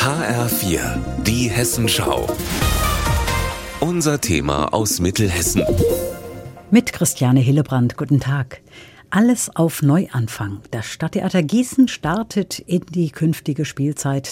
HR4, die Hessenschau. Unser Thema aus Mittelhessen. Mit Christiane Hillebrand, guten Tag. Alles auf Neuanfang. Das Stadttheater Gießen startet in die künftige Spielzeit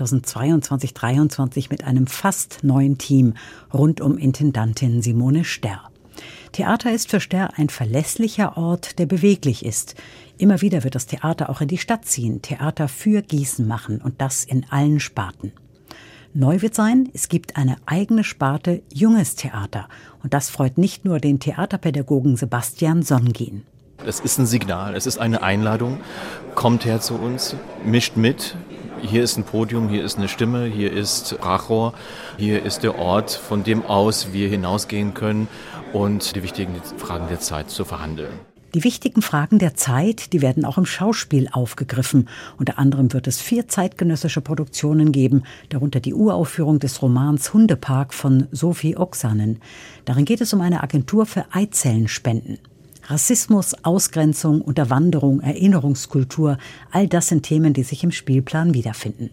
2022/23 mit einem fast neuen Team rund um Intendantin Simone Sterr. Theater ist für Sterr ein verlässlicher Ort, der beweglich ist. Immer wieder wird das Theater auch in die Stadt ziehen, Theater für Gießen machen und das in allen Sparten. Neu wird sein, es gibt eine eigene Sparte Junges Theater und das freut nicht nur den Theaterpädagogen Sebastian Songin. Es ist ein Signal, es ist eine Einladung, kommt her zu uns, mischt mit. Hier ist ein Podium, hier ist eine Stimme, hier ist Sprachrohr, hier ist der Ort, von dem aus wir hinausgehen können und die wichtigen Fragen der Zeit zu verhandeln. Die wichtigen Fragen der Zeit, die werden auch im Schauspiel aufgegriffen. Unter anderem wird es 4 zeitgenössische Produktionen geben, darunter die Uraufführung des Romans Hundepark von Sophie Oksanen. Darin geht es um eine Agentur für Eizellenspenden. Rassismus, Ausgrenzung, Unterwanderung, Erinnerungskultur, all das sind Themen, die sich im Spielplan wiederfinden.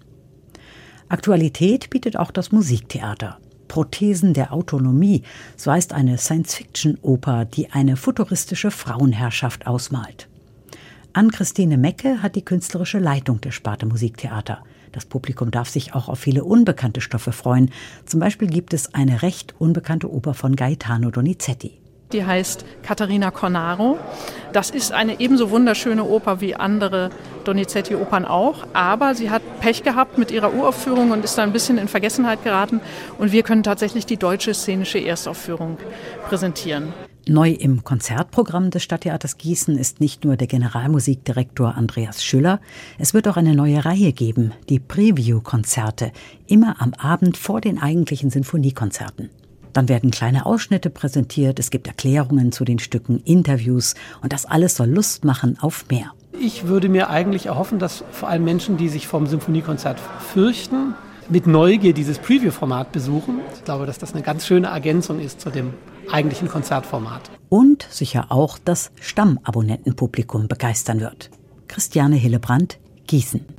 Aktualität bietet auch das Musiktheater. Prothesen der Autonomie, so heißt eine Science-Fiction-Oper, die eine futuristische Frauenherrschaft ausmalt. Ann-Christine Mecke hat die künstlerische Leitung der Sparte Musiktheater. Das Publikum darf sich auch auf viele unbekannte Stoffe freuen. Zum Beispiel gibt es eine recht unbekannte Oper von Gaetano Donizetti. Die heißt Caterina Cornaro. Das ist eine ebenso wunderschöne Oper wie andere Donizetti-Opern auch. Aber sie hat Pech gehabt mit ihrer Uraufführung und ist da ein bisschen in Vergessenheit geraten. Und wir können tatsächlich die deutsche szenische Erstaufführung präsentieren. Neu im Konzertprogramm des Stadttheaters Gießen ist nicht nur der Generalmusikdirektor Andreas Schüller. Es wird auch eine neue Reihe geben, die Preview-Konzerte, immer am Abend vor den eigentlichen Sinfoniekonzerten. Dann werden kleine Ausschnitte präsentiert, es gibt Erklärungen zu den Stücken, Interviews und das alles soll Lust machen auf mehr. Ich würde mir eigentlich erhoffen, dass vor allem Menschen, die sich vom Sinfoniekonzert fürchten, mit Neugier dieses Preview-Format besuchen. Ich glaube, dass das eine ganz schöne Ergänzung ist zu dem eigentlichen Konzertformat. Und sicher auch das Stammabonnentenpublikum begeistern wird. Christiane Hillebrand, Gießen.